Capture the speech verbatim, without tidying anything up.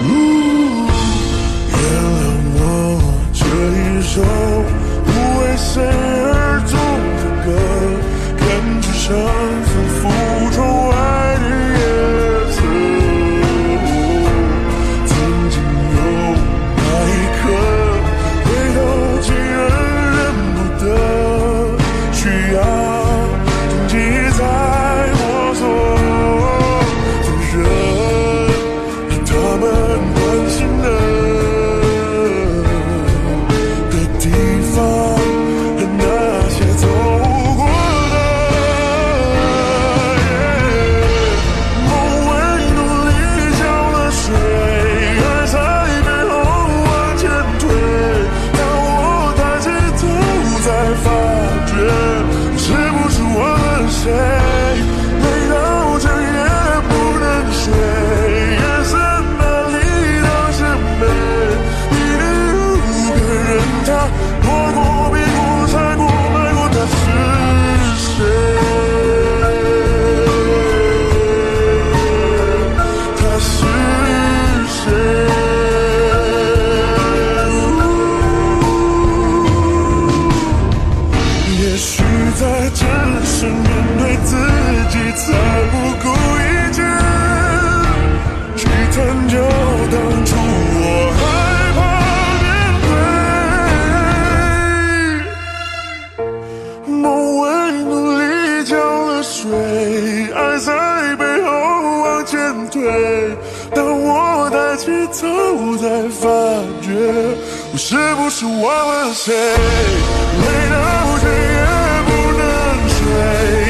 原谅我这一首不为谁而作的歌，看着像仿佛窗外的夜色。曾经有那一刻，回头竟然认不得，需要重记在我所的人，让他们关心的。我是不是忘了谁？累到整夜不能睡。